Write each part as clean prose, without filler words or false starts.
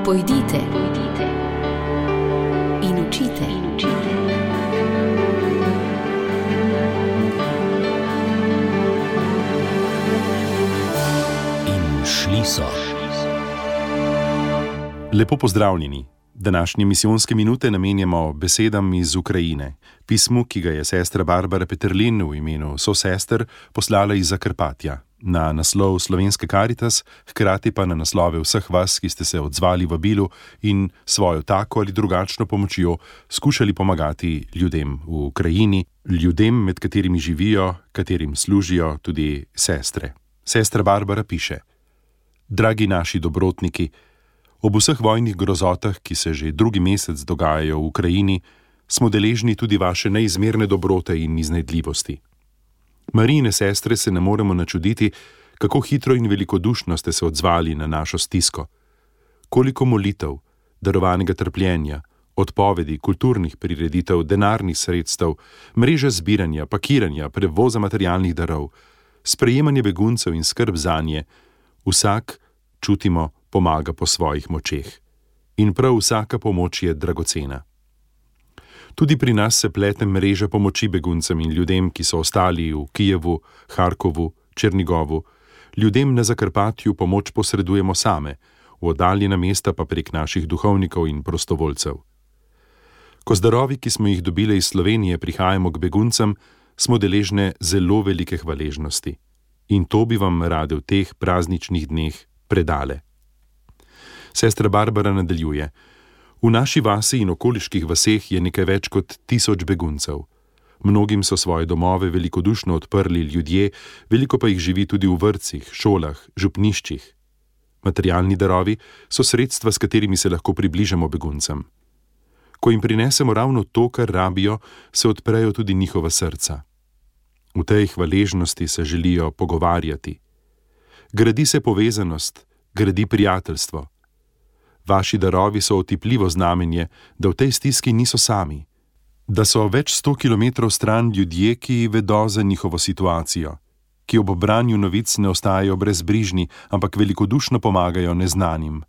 Pojdite in učite. In šli so. Lepo pozdravljeni. Današnje misijonske minute namenjamo besedam iz Ukrajine, pismu, ki ga je sestra Barbara Peterlin v imenu sosester poslala iz Zakarpatja, na naslov Slovenske Karitas, hkrati pa na naslove vseh vas, ki ste se odzvali vabilu in svojo tako ali drugačno pomočjo skušali pomagati ljudem v Ukrajini, ljudem, med katerimi živijo, katerim služijo tudi sestre. Sestra Barbara piše: Dragi naši dobrotniki, ob vseh vojnih grozotah, ki se že drugi mesec dogajajo v Ukrajini, smo deležni tudi vaše neizmerne dobrote in iznajdljivosti. Marijine sestre se ne moremo načuditi, kako hitro in velikodušno ste se odzvali na našo stisko. Koliko molitev, darovanega trpljenja, odpovedi, kulturnih prireditev, denarnih sredstev, mreže zbiranja, pakiranja, prevoza materialnih darov, sprejemanje beguncev in skrb zanje, vsak, čutimo, pomaga po svojih močeh. In prav vsaka pomoč je dragocena. Tudi pri nas se plete mreža pomoči beguncem in ljudem, ki so ostali v Kijevu, Harkovu, Černigovu. Ljudem na Zakarpatju pomoč posredujemo same, v oddaljena mesta pa prek naših duhovnikov in prostovoljcev. Ko z darovi, ki smo jih dobile iz Slovenije, prihajamo k beguncem, smo deležne zelo velike hvaležnosti. In to bi vam rade v teh prazničnih dneh predale. Sestra Barbara nadaljuje: V naši vasi in okoliških vaseh je nekaj več kot 1000 beguncev. Mnogim so svoje domove velikodušno odprli ljudje, veliko pa jih živi tudi v vrtcih, šolah, župniščih. Materialni darovi so sredstva, s katerimi se lahko približamo beguncem. Ko jim prinesemo ravno to, kar rabijo, se odprejo tudi njihova srca. V tej hvaležnosti se želijo pogovarjati. Gradi se povezanost, gradi prijateljstvo. Vaši darovi so otipljivo znamenje, da v tej stiski niso sami, da so več 100 kilometrov stran ljudje, ki vedo za njihovo situacijo, ki ob branju novic ne ostajajo brezbrižni, ampak velikodušno pomagajo neznanim.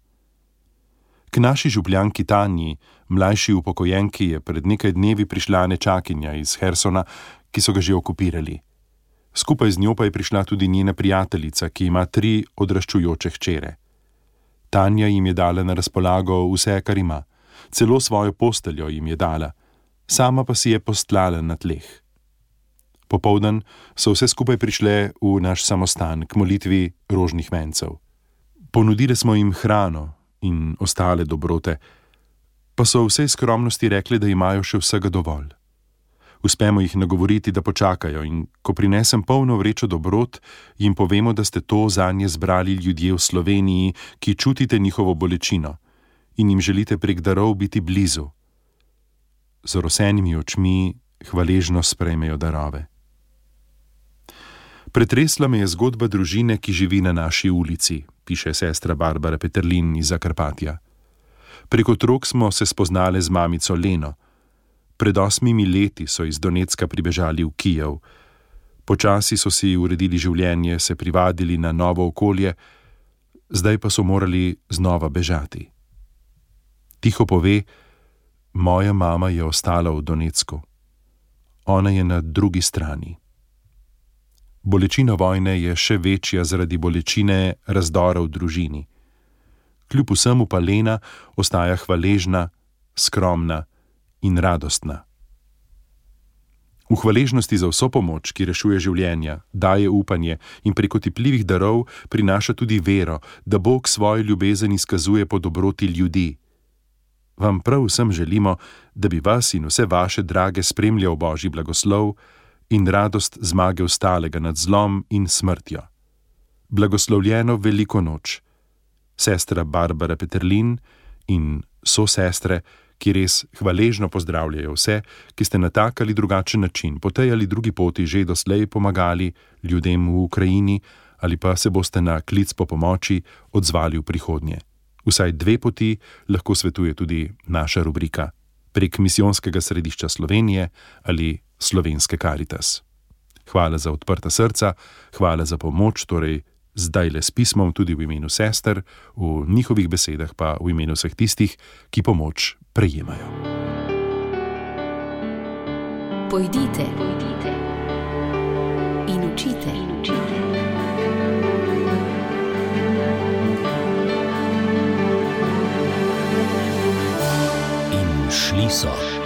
K naši župljanki Tanji, mlajši upokojenki, je pred nekaj dnevi prišla nečakinja iz Hersona, ki so ga že okupirali. Skupaj z njo pa je prišla tudi njena prijateljica, ki ima 3 odraščujoče hčere. Tanja jim je dala na razpolago vse, kar ima, celo svojo posteljo jim je dala, sama pa si je postlala na tleh. Popoldan so vse skupaj prišle v naš samostan k molitvi rožnih vencev. Ponudili smo jim hrano in ostale dobrote, pa so vsej skromnosti rekli, da imajo še vsega dovolj. Uspemo jih nagovoriti, da počakajo, in ko prinesem polno vrečo dobrot, jim povemo, da ste to zanje zbrali ljudje v Sloveniji, ki čutite njihovo bolečino in jim želite prek darov biti blizu. Z rosenimi očmi hvaležno sprejmejo darove. Pretresla me je zgodba družine, ki živi na naši ulici, piše sestra Barbara Peterlin iz Zakarpatja. Prek otrok smo se spoznale z mamico Leno. Pred 8 leti so iz Donecka pribežali v Kijev. Počasi so si uredili življenje, se privadili na novo okolje, zdaj pa so morali znova bežati. Tiho pove: moja mama je ostala v Donecku. Ona je na drugi strani. Bolečina vojne je še večja zaradi bolečine razdora v družini. Kljub vsemu pa Lena ostaja hvaležna, skromna in radostna. V hvaležnosti za vso pomoč, ki rešuje življenja, daje upanje in prek otipljivih darov prinaša tudi vero, da Bog svojo ljubezen izkazuje po dobroti ljudi. Vam prav vsem želimo, da bi vas in vse vaše drage spremljal Božji blagoslov in radost zmage ostalega nad zlom in smrtjo. Blagoslovljeno veliko noč. Sestra Barbara Peterlin in sosestre, ki res hvaležno pozdravljajo vse, ki ste na tak ali drugačen način po tej ali drugi poti že doslej pomagali ljudem v Ukrajini ali pa se boste na klic po pomoči odzvali v prihodnje. Vsaj 2 poti lahko svetuje tudi naša rubrika prek Misijonskega središča Slovenije ali Slovenske Karitas. Hvala za odprta srca, hvala za pomoč, torej zdajle s pismom tudi v imenu sester, v njihovih besedah pa v imenu vseh tistih, ki pomoč prejemajo. Pojdite in učite. In šli so.